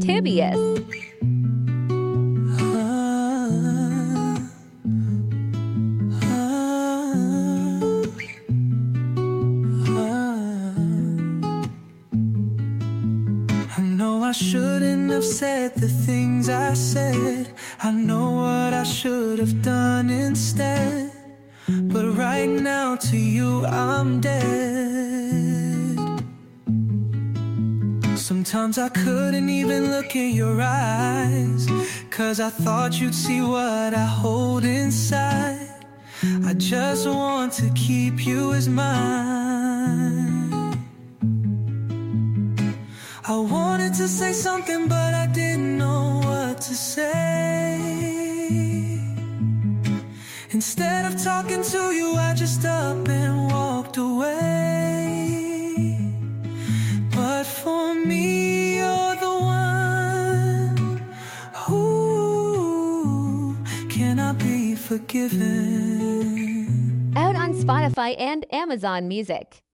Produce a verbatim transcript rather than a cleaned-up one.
Tibius. I shouldn't have said the things I said. I know what I should have done instead. But right now to you I'm dead. Sometimes I couldn't even look in your eyes, 'cause I thought you'd see what I hold inside. I just want to keep you as mine. I wanted to say something, but I didn't know what to say. Instead of talking to you, I just up and walked away. But for me, you're the one who cannot be forgiven. Out on Spotify and Amazon Music.